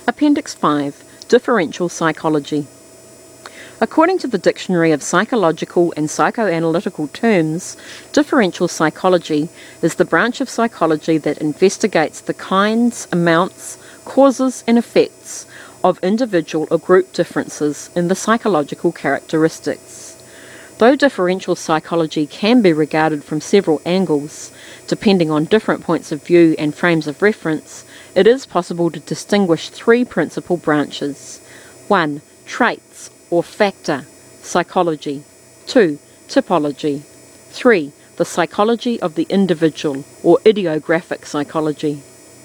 Appendix 5. Differential Psychology. According to the Dictionary of Psychological and Psychoanalytical Terms, differential psychology is the branch of psychology that investigates the kinds, amounts, causes and effects of individual or group differences in the psychological characteristics. Though differential psychology can be regarded from several angles, depending on different points of view and frames of reference, it is possible to distinguish three principal branches. 1. Traits or factor psychology. 2. Typology. 3. The psychology of the individual or idiographic psychology.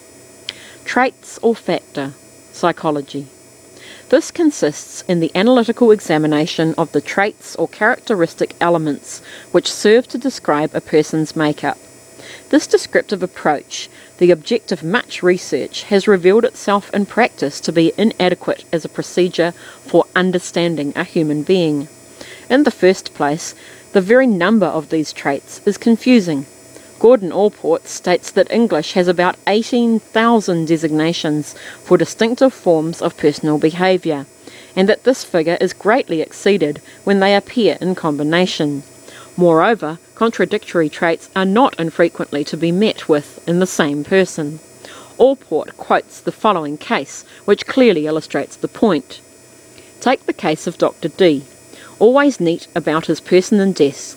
Traits or factor psychology. This consists in the analytical examination of the traits or characteristic elements which serve to describe a person's makeup. This descriptive approach, the object of much research, has revealed itself in practice to be inadequate as a procedure for understanding a human being. In the first place, the very number of these traits is confusing. Gordon Allport states that English has about 18,000 designations for distinctive forms of personal behaviour, and that this figure is greatly exceeded when they appear in combination. Moreover, contradictory traits are not infrequently to be met with in the same person. Allport quotes the following case, which clearly illustrates the point. Take the case of Dr. D, always neat about his person and desk,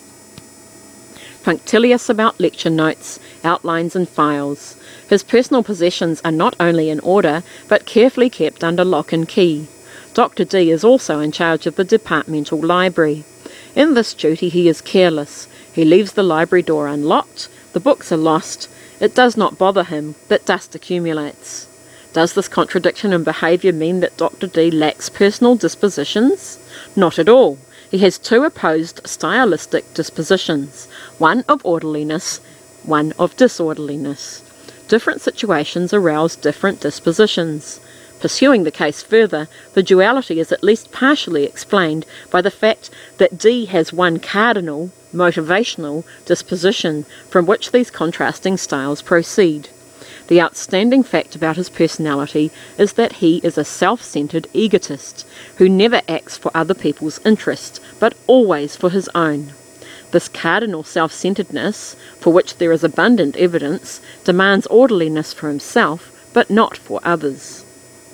punctilious about lecture notes, outlines and files. His personal possessions are not only in order, but carefully kept under lock and key. Dr. D is also in charge of the departmental library. In this duty he is careless. He leaves the library door unlocked, the books are lost. It does not bother him that dust accumulates. Does this contradiction in behaviour mean that Dr. D lacks personal dispositions? Not at all. He has two opposed stylistic dispositions, one of orderliness, one of disorderliness. Different situations arouse different dispositions. Pursuing the case further, the duality is at least partially explained by the fact that D has one cardinal, motivational disposition from which these contrasting styles proceed. The outstanding fact about his personality is that he is a self-centered egotist who never acts for other people's interest, but always for his own. This cardinal self-centeredness, for which there is abundant evidence, demands orderliness for himself, but not for others.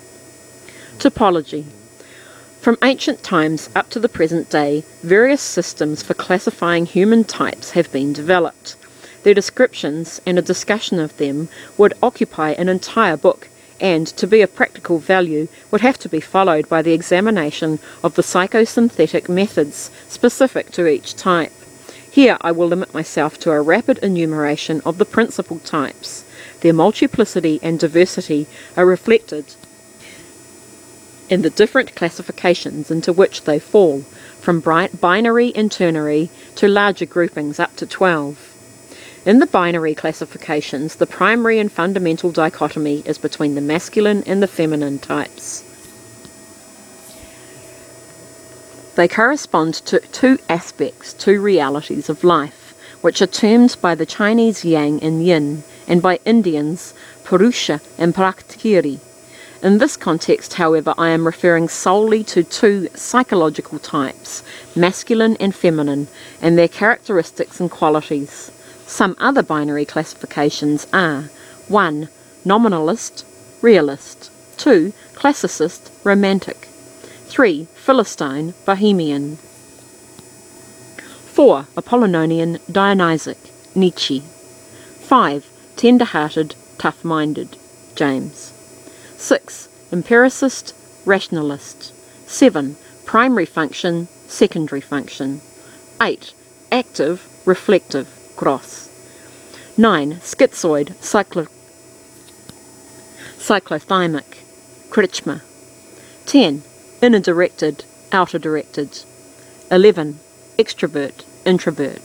Typology. From ancient times up to the present day, various systems for classifying human types have been developed. Their descriptions and a discussion of them would occupy an entire book, and, to be of practical value, would have to be followed by the examination of the psychosynthetic methods specific to each type. Here I will limit myself to a rapid enumeration of the principal types. Their multiplicity and diversity are reflected in the different classifications into which they fall, from binary and ternary to larger groupings up to 12. In the binary classifications, the primary and fundamental dichotomy is between the masculine and the feminine types. They correspond to two aspects, two realities of life, which are termed by the Chinese yang and yin, and by Indians purusha and prakriti. In this context, however, I am referring solely to two psychological types, masculine and feminine, and their characteristics and qualities. Some other binary classifications are 1. Nominalist, realist. 2. Classicist, romantic. 3. Philistine, bohemian. 4. Apollonian, Dionysic, Nietzsche. 5. Tender-hearted, tough-minded, James. 6. Empiricist, rationalist. 7. Primary function, secondary function. 8. Active, reflective, Gross. 9. Schizoid, cyclothymic, Kretschmer. 10. Inner-directed, outer-directed. 11. Extrovert, introvert.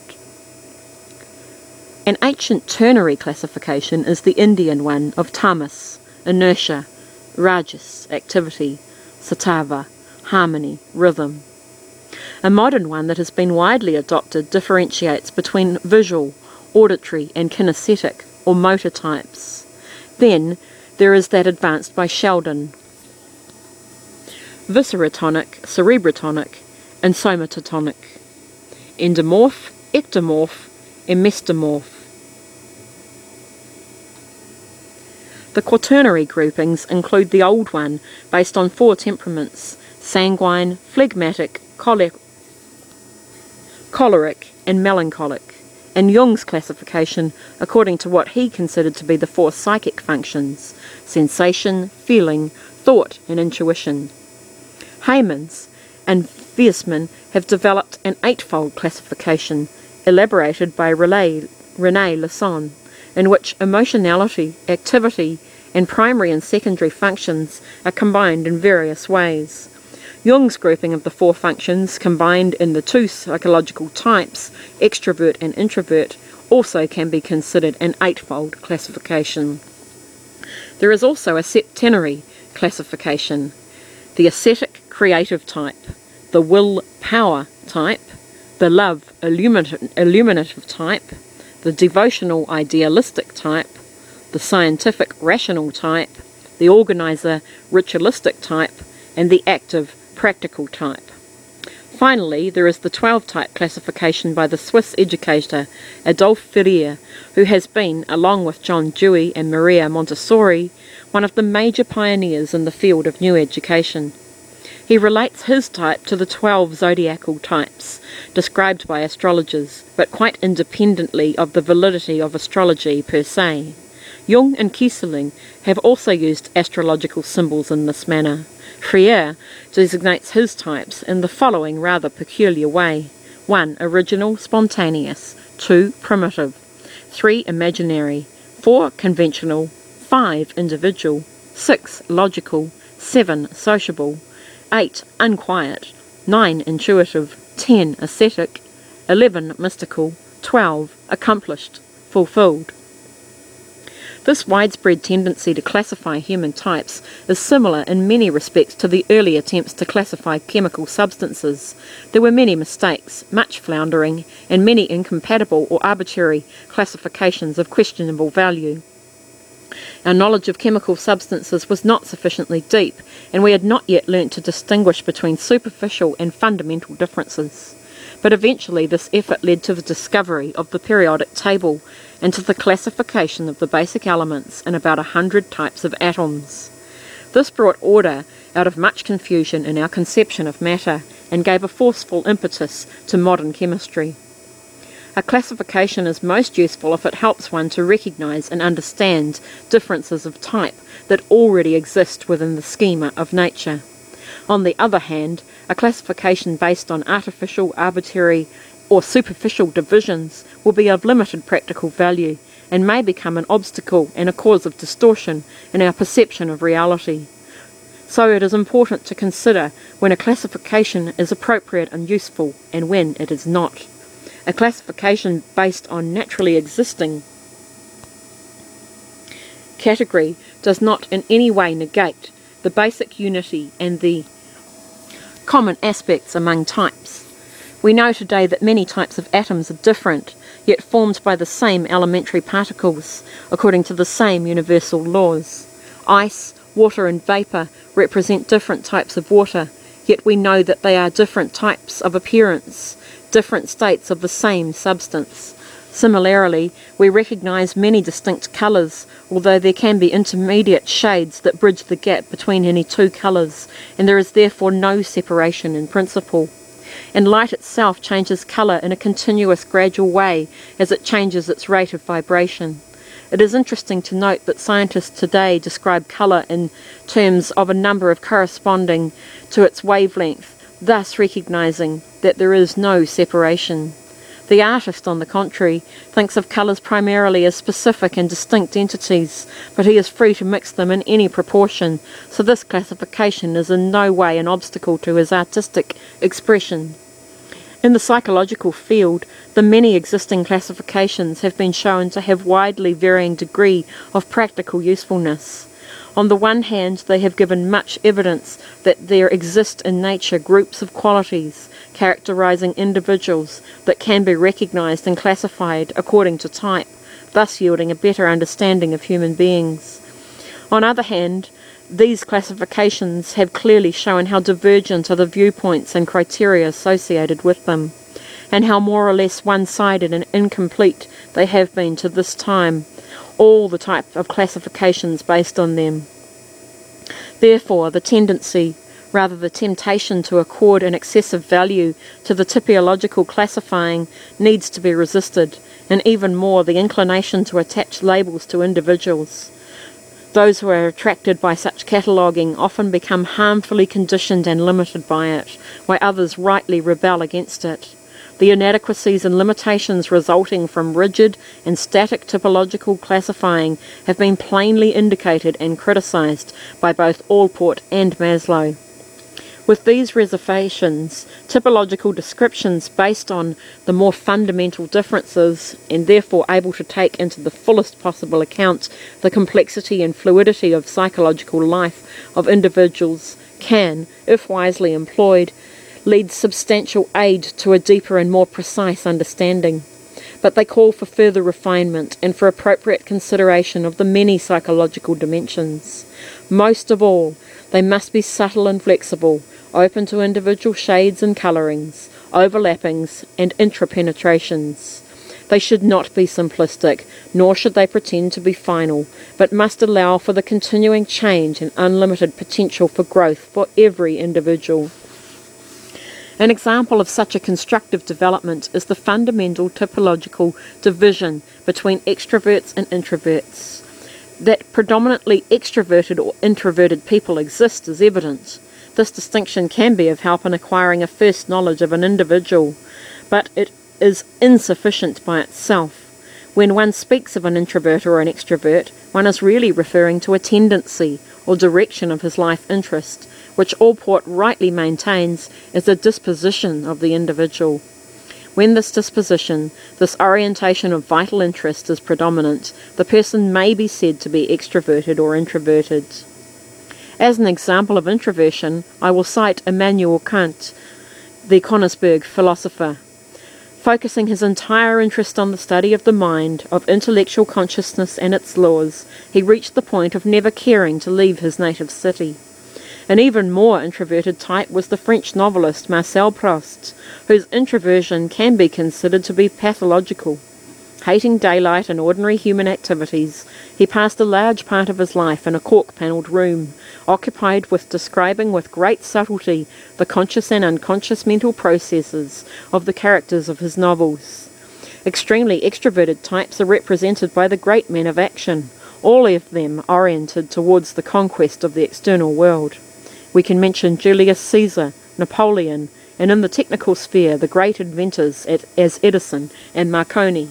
An ancient ternary classification is the Indian one of tamas, inertia, rajas, activity, sattva, harmony, rhythm. A modern one that has been widely adopted differentiates between visual, auditory and kinesthetic or motor types. Then there is that advanced by Sheldon: viscerotonic, cerebrotonic, and somatotonic, endomorph, ectomorph, and mesomorph. The quaternary groupings include the old one, based on 4 temperaments: sanguine, phlegmatic, choleric, and melancholic, and Jung's classification according to what he considered to be the 4 psychic functions: sensation, feeling, thought, and intuition. Heymans and Weissman have developed an 8-fold classification, elaborated by René Lasson, in which emotionality, activity, and primary and secondary functions are combined in various ways. Jung's grouping of the 4 functions, combined in the 2 psychological types, extrovert and introvert, also can be considered an 8-fold classification. There is also a septenary classification: the ascetic creative type, the will power type, the love illuminative type, the devotional idealistic type, the scientific rational type, the organizer ritualistic type, and the active practical type. Finally, there is the 12-type classification by the Swiss educator Adolphe Fourier, who has been, along with John Dewey and Maria Montessori, one of the major pioneers in the field of new education. He relates his type to the 12 zodiacal types described by astrologers, but quite independently of the validity of astrology per se. Jung and Kieseling have also used astrological symbols in this manner. Fourier designates his types in the following rather peculiar way: 1. Original, spontaneous; 2. Primitive; 3. Imaginary; 4. Conventional; 5. Individual; 6. Logical; 7. Sociable; 8. Unquiet; 9. Intuitive; 10. Ascetic; 11. Mystical; 12. Accomplished, fulfilled. This widespread tendency to classify human types is similar in many respects to the early attempts to classify chemical substances. There were many mistakes, much floundering, and many incompatible or arbitrary classifications of questionable value. Our knowledge of chemical substances was not sufficiently deep, and we had not yet learnt to distinguish between superficial and fundamental differences. But eventually this effort led to the discovery of the periodic table and to the classification of the basic elements in about 100 types of atoms. This brought order out of much confusion in our conception of matter and gave a forceful impetus to modern chemistry. A classification is most useful if it helps one to recognize and understand differences of type that already exist within the schema of nature. On the other hand, a classification based on artificial, arbitrary, or superficial divisions will be of limited practical value and may become an obstacle and a cause of distortion in our perception of reality. So it is important to consider when a classification is appropriate and useful and when it is not. A classification based on naturally existing category does not in any way negate the basic unity and the common aspects among types. We know today that many types of atoms are different, yet formed by the same elementary particles, according to the same universal laws. Ice, water, and vapour represent different types of water, yet we know that they are different types of appearance, different states of the same substance. Similarly, we recognise many distinct colours, although there can be intermediate shades that bridge the gap between any 2 colours, and there is therefore no separation in principle. And light itself changes colour in a continuous, gradual way as it changes its rate of vibration. It is interesting to note that scientists today describe colour in terms of a number of corresponding to its wavelength, thus recognising that there is no separation. The artist, on the contrary, thinks of colours primarily as specific and distinct entities, but he is free to mix them in any proportion, so this classification is in no way an obstacle to his artistic expression. In the psychological field, the many existing classifications have been shown to have widely varying degree of practical usefulness. On the one hand, they have given much evidence that there exist in nature groups of qualities characterizing individuals that can be recognized and classified according to type, thus yielding a better understanding of human beings. On the other hand, these classifications have clearly shown how divergent are the viewpoints and criteria associated with them, and how more or less one-sided and incomplete they have been to this time, all the type of classifications based on them. Therefore, the tendency, rather the temptation to accord an excessive value to the typological classifying needs to be resisted, and even more the inclination to attach labels to individuals. Those who are attracted by such cataloguing often become harmfully conditioned and limited by it, while others rightly rebel against it. The inadequacies and limitations resulting from rigid and static typological classifying have been plainly indicated and criticised by both Allport and Maslow. With these reservations, typological descriptions based on the more fundamental differences, and therefore able to take into the fullest possible account the complexity and fluidity of psychological life of individuals, can, if wisely employed, lead substantial aid to a deeper and more precise understanding. But they call for further refinement and for appropriate consideration of the many psychological dimensions. Most of all, they must be subtle and flexible, open to individual shades and colourings, overlappings and intrapenetrations. They should not be simplistic, nor should they pretend to be final, but must allow for the continuing change and unlimited potential for growth for every individual. An example of such a constructive development is the fundamental typological division between extroverts and introverts. That predominantly extroverted or introverted people exist is evident. This distinction can be of help in acquiring a first knowledge of an individual, but it is insufficient by itself. When one speaks of an introvert or an extrovert, one is really referring to a tendency or direction of his life interest, which Allport rightly maintains is a disposition of the individual. When this disposition, this orientation of vital interest is predominant, the person may be said to be extroverted or introverted. As an example of introversion, I will cite Immanuel Kant, the Königsberg philosopher. Focusing his entire interest on the study of the mind, of intellectual consciousness and its laws, he reached the point of never caring to leave his native city. An even more introverted type was the French novelist Marcel Proust, whose introversion can be considered to be pathological. Hating daylight and ordinary human activities, he passed a large part of his life in a cork-panelled room, occupied with describing with great subtlety the conscious and unconscious mental processes of the characters of his novels. Extremely extroverted types are represented by the great men of action, all of them oriented towards the conquest of the external world. We can mention Julius Caesar, Napoleon, and in the technical sphere the great inventors as Edison and Marconi.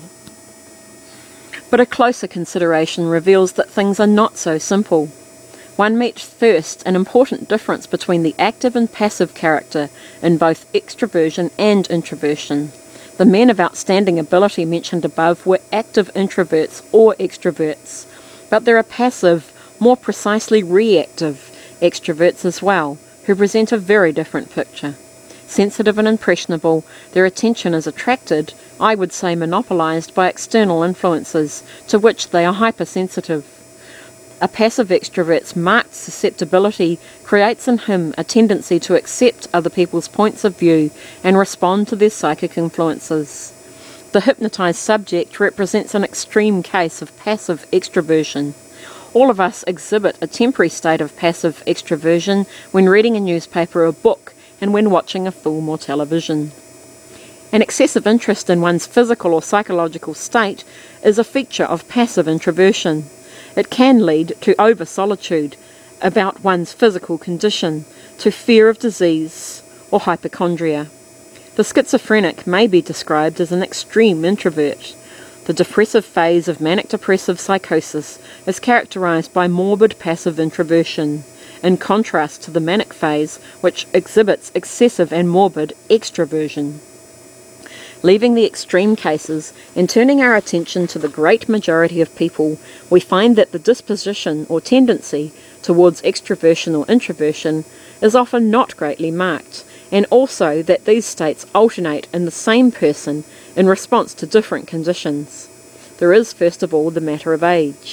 But a closer consideration reveals that things are not so simple. One meets first an important difference between the active and passive character in both extroversion and introversion. The men of outstanding ability mentioned above were active introverts or extroverts, but there are passive, more precisely reactive extroverts as well, who present a very different picture. Sensitive and impressionable, their attention is attracted, I would say monopolized by external influences, to which they are hypersensitive. A passive extrovert's marked susceptibility creates in him a tendency to accept other people's points of view and respond to their psychic influences. The hypnotized subject represents an extreme case of passive extroversion. All of us exhibit a temporary state of passive extroversion when reading a newspaper or book and when watching a film or television. An excessive interest in one's physical or psychological state is a feature of passive introversion. It can lead to over-solitude about one's physical condition, to fear of disease or hypochondria. The schizophrenic may be described as an extreme introvert. The depressive phase of manic-depressive psychosis is characterized by morbid passive introversion, in contrast to the manic phase, which exhibits excessive and morbid extroversion. Leaving the extreme cases and turning our attention to the great majority of people, we find that the disposition or tendency towards extroversion or introversion is often not greatly marked, and also that these states alternate in the same person in response to different conditions. There is, first of all, the matter of age.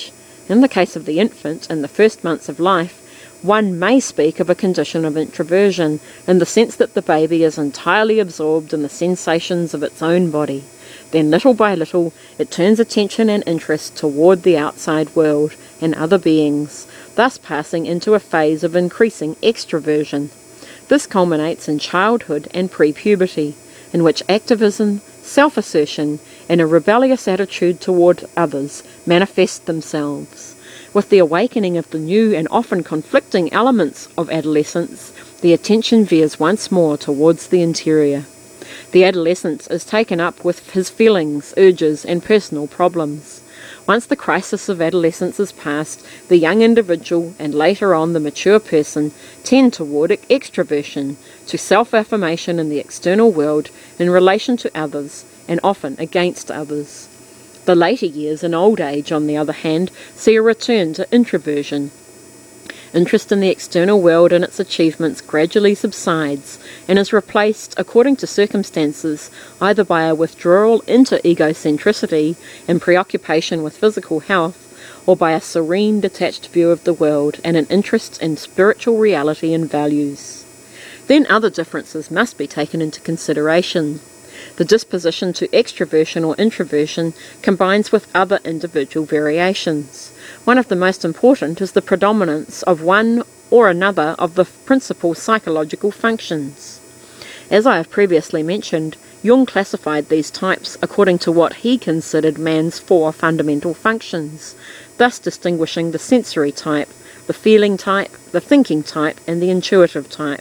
In the case of the infant, in the first months of life, one may speak of a condition of introversion, in the sense that the baby is entirely absorbed in the sensations of its own body. Then little by little it turns attention and interest toward the outside world and other beings, thus passing into a phase of increasing extroversion. This culminates in childhood and pre-puberty, in which activism, self-assertion, and a rebellious attitude toward others manifest themselves. With the awakening of the new and often conflicting elements of adolescence, the attention veers once more towards the interior. The adolescent is taken up with his feelings, urges, and personal problems. Once the crisis of adolescence is past, the young individual, and later on the mature person, tend toward extroversion, to self-affirmation in the external world in relation to others, and often against others. The later years in old age, on the other hand, see a return to introversion. Interest in the external world and its achievements gradually subsides and is replaced, according to circumstances, either by a withdrawal into egocentricity and preoccupation with physical health, or by a serene, detached view of the world and an interest in spiritual reality and values. Then other differences must be taken into consideration. The disposition to extroversion or introversion combines with other individual variations. One of the most important is the predominance of one or another of the principal psychological functions. As I have previously mentioned, Jung classified these types according to what he considered man's 4 fundamental functions, thus distinguishing the sensory type, the feeling type, the thinking type, and the intuitive type.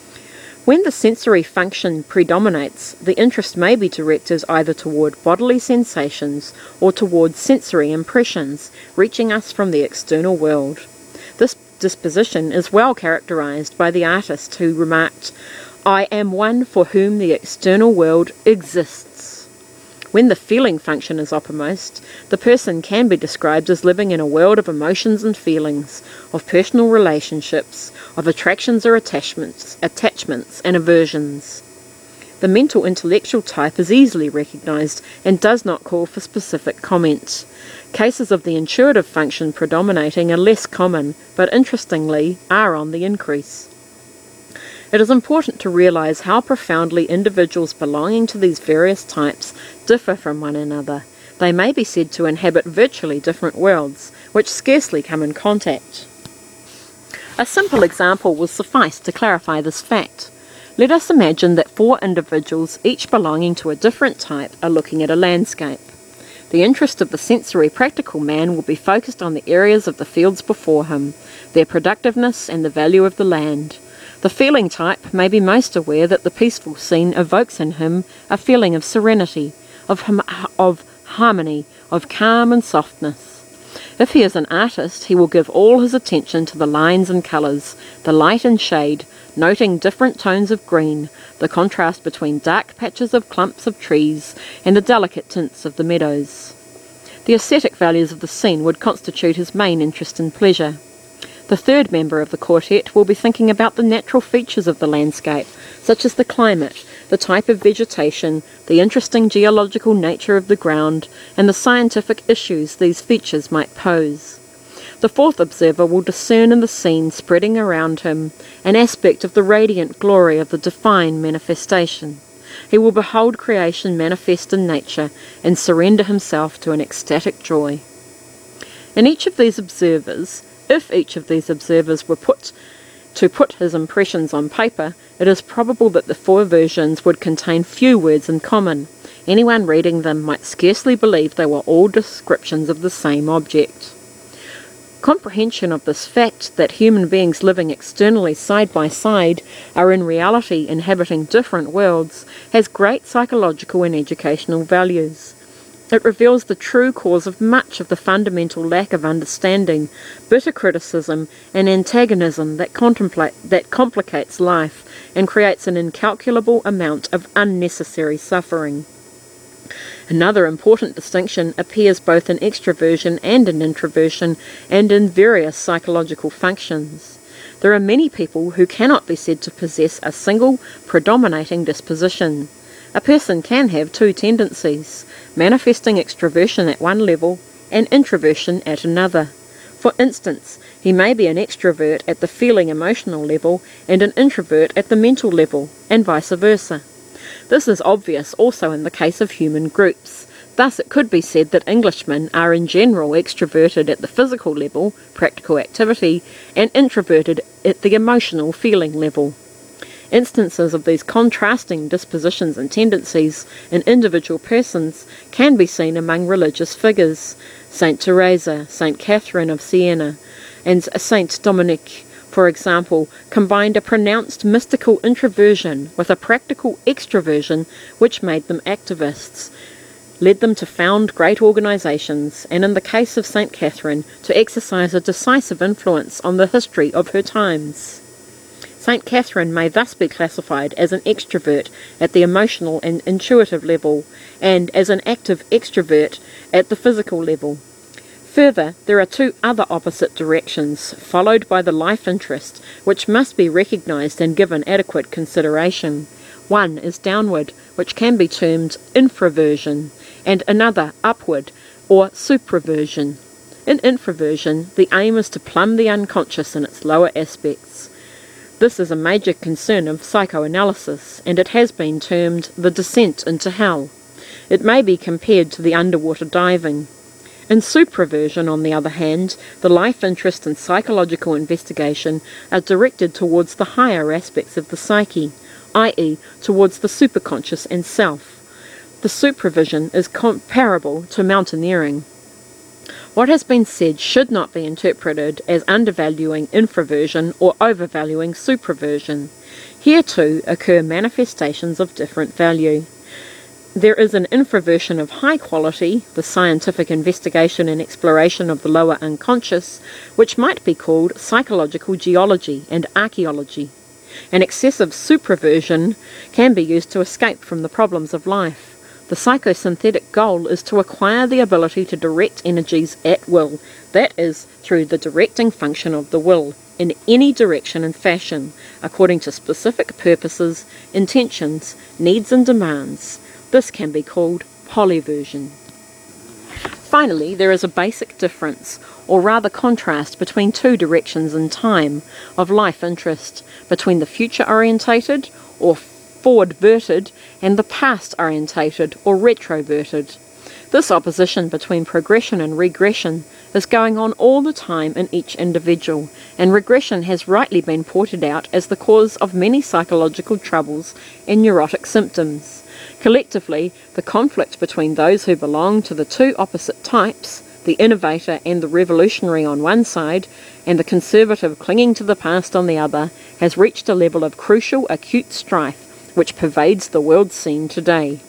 When the sensory function predominates, the interest may be directed either toward bodily sensations or toward sensory impressions reaching us from the external world. This disposition is well characterized by the artist who remarked, "I am one for whom the external world exists." When the feeling function is uppermost, the person can be described as living in a world of emotions and feelings, of personal relationships, of attractions or attachments and aversions. The mental intellectual type is easily recognized and does not call for specific comment. Cases of the intuitive function predominating are less common, but interestingly are on the increase. It is important to realize how profoundly individuals belonging to these various types differ from one another. They may be said to inhabit virtually different worlds, which scarcely come in contact. A simple example will suffice to clarify this fact. Let us imagine that 4 individuals, each belonging to a different type, are looking at a landscape. The interest of the sensory practical man will be focused on the areas of the fields before him, their productiveness and the value of the land. The feeling type may be most aware that the peaceful scene evokes in him a feeling of serenity, of harmony, of calm and softness. If he is an artist, he will give all his attention to the lines and colours, the light and shade, noting different tones of green, the contrast between dark patches of clumps of trees and the delicate tints of the meadows. The aesthetic values of the scene would constitute his main interest and pleasure. The third member of the quartet will be thinking about the natural features of the landscape, such as the climate, the type of vegetation, the interesting geological nature of the ground, and the scientific issues these features might pose. The fourth observer will discern in the scene spreading around him an aspect of the radiant glory of the divine manifestation. He will behold creation manifest in nature and surrender himself to an ecstatic joy. In each of these observers, if each of these observers were put his impressions on paper, it is probable that the 4 versions would contain few words in common. Anyone reading them might scarcely believe they were all descriptions of the same object. Comprehension of this fact that human beings living externally side by side are in reality inhabiting different worlds has great psychological and educational values. It reveals the true cause of much of the fundamental lack of understanding, bitter criticism, and antagonism that complicates life and creates an incalculable amount of unnecessary suffering. Another important distinction appears both in extroversion and in introversion and in various psychological functions. There are many people who cannot be said to possess a single predominating disposition. A person can have 2 tendencies, manifesting extroversion at one level and introversion at another. For instance, he may be an extrovert at the feeling-emotional level and an introvert at the mental level, and vice versa. This is obvious also in the case of human groups. Thus, it could be said that Englishmen are in general extroverted at the physical level, practical activity, and introverted at the emotional feeling level. Instances of these contrasting dispositions and tendencies in individual persons can be seen among religious figures. Saint Teresa, Saint Catherine of Siena, and Saint Dominic, for example, combined a pronounced mystical introversion with a practical extroversion which made them activists, led them to found great organisations, and in the case of Saint Catherine, to exercise a decisive influence on the history of her times. Saint Catherine may thus be classified as an extrovert at the emotional and intuitive level, and as an active extrovert at the physical level. Further, there are two other opposite directions, followed by the life interest, which must be recognised and given adequate consideration. One is downward, which can be termed infraversion, and another upward, or supraversion. In infraversion, the aim is to plumb the unconscious in its lower aspects. This is a major concern of psychoanalysis, and it has been termed the descent into hell. It may be compared to the underwater diving. In supraversion, on the other hand, the life interest and psychological investigation are directed towards the higher aspects of the psyche, i.e., towards the superconscious and self. The supravision is comparable to mountaineering. What has been said should not be interpreted as undervaluing infraversion or overvaluing supraversion. Here too occur manifestations of different value. There is an infraversion of high quality, the scientific investigation and exploration of the lower unconscious, which might be called psychological geology and archaeology. An excessive supraversion can be used to escape from the problems of life. The psychosynthetic goal is to acquire the ability to direct energies at will, that is, through the directing function of the will, in any direction and fashion, according to specific purposes, intentions, needs and demands. This can be called polyversion. Finally, there is a basic difference, or rather contrast, between two directions in time of life interest, between the future-orientated, or forward-verted, and the past-orientated, or retroverted. This opposition between progression and regression is going on all the time in each individual, and regression has rightly been pointed out as the cause of many psychological troubles and neurotic symptoms. Collectively, the conflict between those who belong to the two opposite types, the innovator and the revolutionary on one side, and the conservative clinging to the past on the other, has reached a level of crucial, acute strife which pervades the world scene today.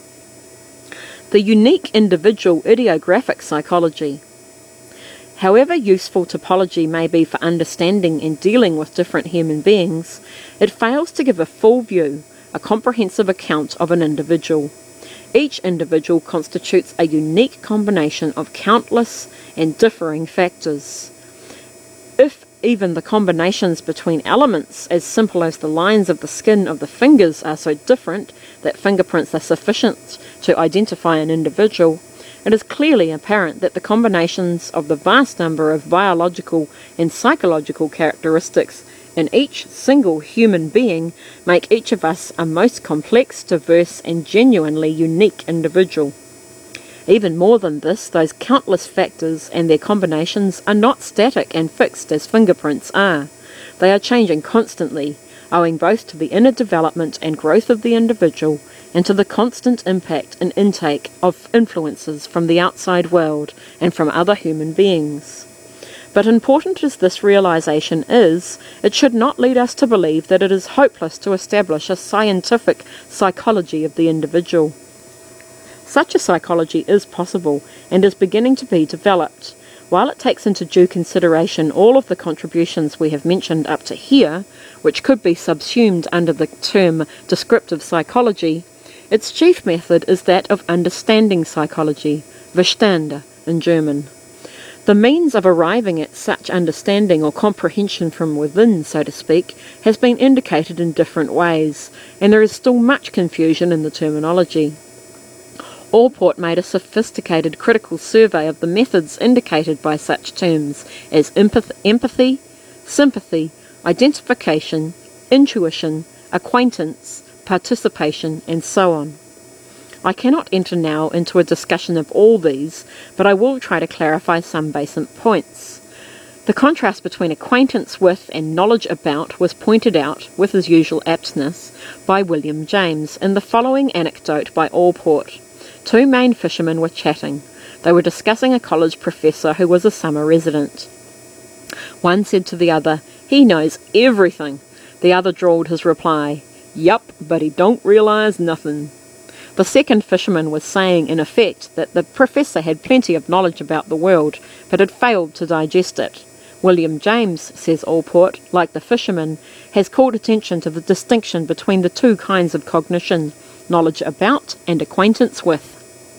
The unique individual idiographic psychology. However useful topology may be for understanding and dealing with different human beings, it fails to give a full view, a comprehensive account of an individual. Each individual constitutes a unique combination of countless and differing factors. If even the combinations between elements as simple as the lines of the skin of the fingers are so different that fingerprints are sufficient to identify an individual, it is clearly apparent that the combinations of the vast number of biological and psychological characteristics in each single human being make each of us a most complex, diverse, and genuinely unique individual. Even more than this, those countless factors and their combinations are not static and fixed as fingerprints are. They are changing constantly, owing both to the inner development and growth of the individual and to the constant impact and intake of influences from the outside world and from other human beings. But important as this realization is, it should not lead us to believe that it is hopeless to establish a scientific psychology of the individual. Such a psychology is possible and is beginning to be developed. While it takes into due consideration all of the contributions we have mentioned up to here, which could be subsumed under the term descriptive psychology, its chief method is that of understanding psychology, Verstande in German. The means of arriving at such understanding or comprehension from within, so to speak, has been indicated in different ways, and there is still much confusion in the terminology. Allport made a sophisticated critical survey of the methods indicated by such terms as empathy, sympathy, identification, intuition, acquaintance, participation, and so on. I cannot enter now into a discussion of all these, but I will try to clarify some basic points. The contrast between acquaintance with and knowledge about was pointed out, with his usual aptness, by William James in the following anecdote by Allport. Two Maine fishermen were chatting. They were discussing a college professor who was a summer resident. One said to the other, "He knows everything." The other drawled his reply, "Yup, but he don't realise nothing." The second fisherman was saying, in effect, that the professor had plenty of knowledge about the world, but had failed to digest it. William James, says Allport, like the fisherman, has called attention to the distinction between the two kinds of cognition, knowledge about and acquaintance with.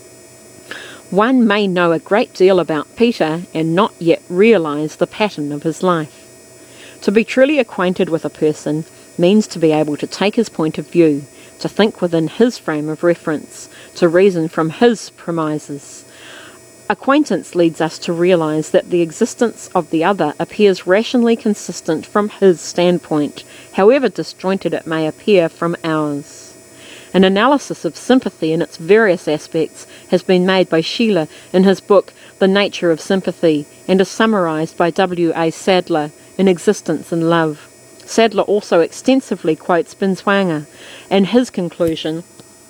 One may know a great deal about Peter and not yet realise the pattern of his life. To be truly acquainted with a person means to be able to take his point of view, to think within his frame of reference, to reason from his premises. Acquaintance leads us to realise that the existence of the other appears rationally consistent from his standpoint, however disjointed it may appear from ours. An analysis of sympathy in its various aspects has been made by Sheila in his book The Nature of Sympathy, and is summarised by W.A. Sadler in Existence and Love. Sadler also extensively quotes Binswanger, and his conclusion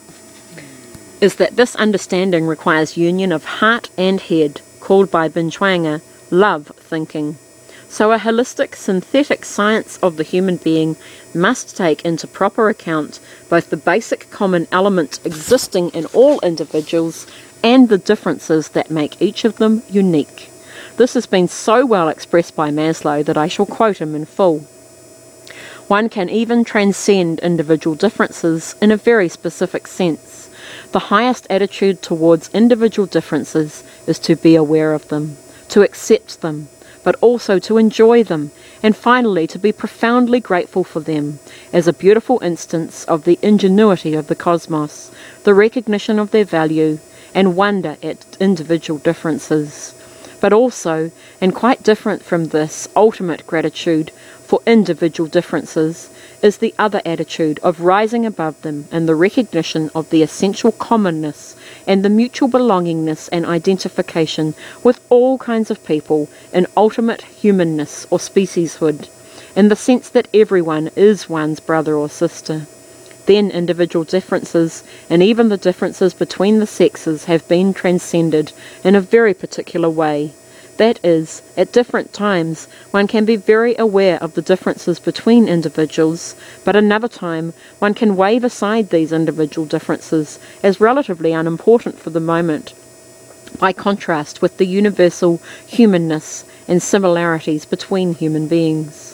is that this understanding requires union of heart and head, called by Binswanger love thinking. So a holistic, synthetic science of the human being must take into proper account both the basic common element existing in all individuals and the differences that make each of them unique. This has been so well expressed by Maslow that I shall quote him in full. One can even transcend individual differences in a very specific sense. The highest attitude towards individual differences is to be aware of them, to accept them, but also to enjoy them, and finally to be profoundly grateful for them, as a beautiful instance of the ingenuity of the cosmos, the recognition of their value, and wonder at individual differences. But also, and quite different from this ultimate gratitude for individual differences, is the other attitude of rising above them in the recognition of the essential commonness and the mutual belongingness and identification with all kinds of people in ultimate humanness or specieshood, in the sense that everyone is one's brother or sister. Then individual differences, and even the differences between the sexes, have been transcended in a very particular way. That is, at different times one can be very aware of the differences between individuals, but another time one can wave aside these individual differences as relatively unimportant for the moment, by contrast with the universal humanness and similarities between human beings.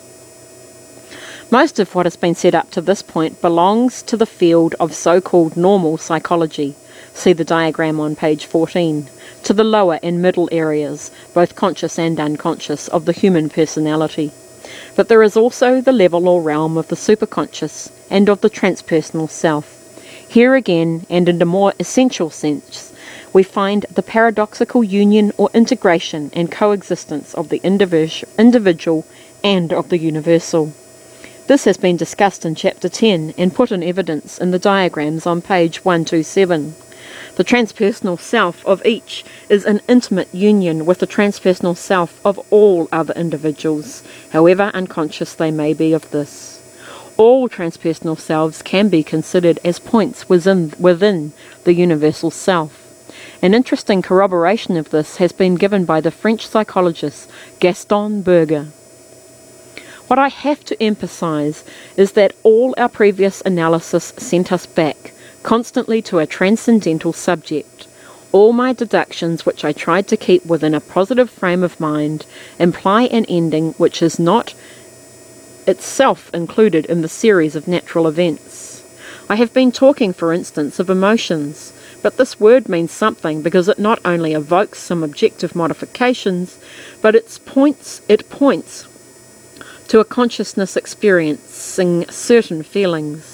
Most of what has been said up to this point belongs to the field of so-called normal psychology. See the diagram on page 14, to the lower and middle areas, both conscious and unconscious, of the human personality. But there is also the level or realm of the superconscious and of the transpersonal self. Here again, and in a more essential sense, we find the paradoxical union or integration and coexistence of the individual and of the universal. This has been discussed in Chapter 10 and put in evidence in the diagrams on page 127. The transpersonal self of each is an intimate union with the transpersonal self of all other individuals, however unconscious they may be of this. All transpersonal selves can be considered as points within the universal self. An interesting corroboration of this has been given by the French psychologist Gaston Berger. What I have to emphasize is that all our previous analysis sent us back constantly to a transcendental subject. All my deductions, which I tried to keep within a positive frame of mind, imply an ending which is not itself included in the series of natural events. I have been talking, for instance, of emotions, but this word means something because it not only evokes some objective modifications, but it points to a consciousness experiencing certain feelings.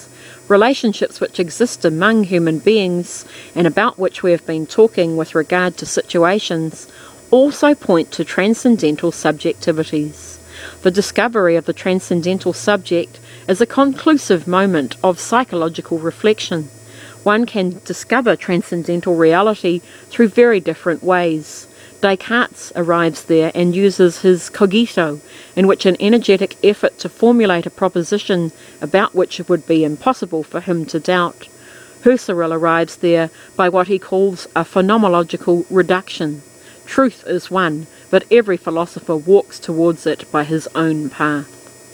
relationships which exist among human beings and about which we have been talking with regard to situations, also point to transcendental subjectivities. The discovery of the transcendental subject is a conclusive moment of psychological reflection. One can discover transcendental reality through very different ways. Descartes arrives there and uses his cogito, in which an energetic effort to formulate a proposition about which it would be impossible for him to doubt. Husserl arrives there by what he calls a phenomenological reduction. Truth is one, but every philosopher walks towards it by his own path.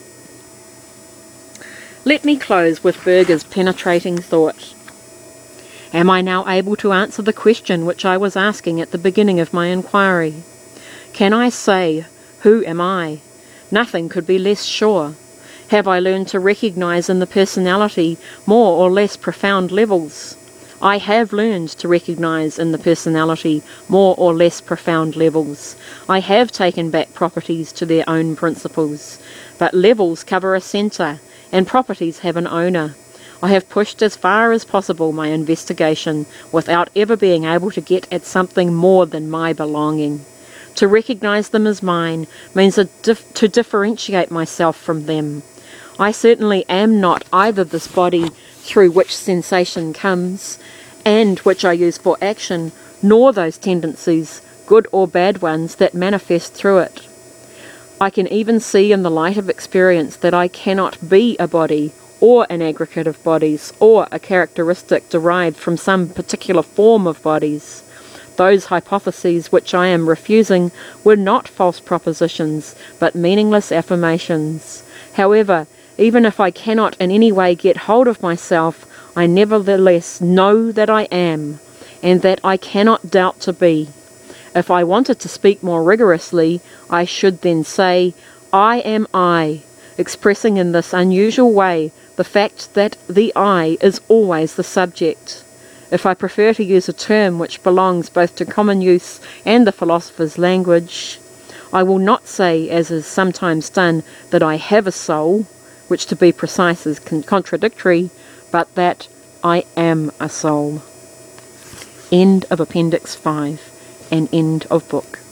Let me close with Berger's penetrating thought. Am I now able to answer the question which I was asking at the beginning of my inquiry? Can I say, who am I? Nothing could be less sure. Have I learned to recognize in the personality more or less profound levels? I have learned to recognize in the personality more or less profound levels. I have taken back properties to their own principles, but levels cover a centre, and properties have an owner. I have pushed as far as possible my investigation without ever being able to get at something more than my belonging. To recognize them as mine means to differentiate myself from them. I certainly am not either this body through which sensation comes and which I use for action, nor those tendencies, good or bad ones, that manifest through it. I can even see in the light of experience that I cannot be a body, or an aggregate of bodies, or a characteristic derived from some particular form of bodies. Those hypotheses which I am refusing were not false propositions, but meaningless affirmations. However, even if I cannot in any way get hold of myself, I nevertheless know that I am, and that I cannot doubt to be. If I wanted to speak more rigorously, I should then say, I am I, expressing in this unusual way the fact that the I is always the subject. If I prefer to use a term which belongs both to common use and the philosopher's language, I will not say, as is sometimes done, that I have a soul, which to be precise is contradictory, but that I am a soul. End of Appendix 5 and end of book.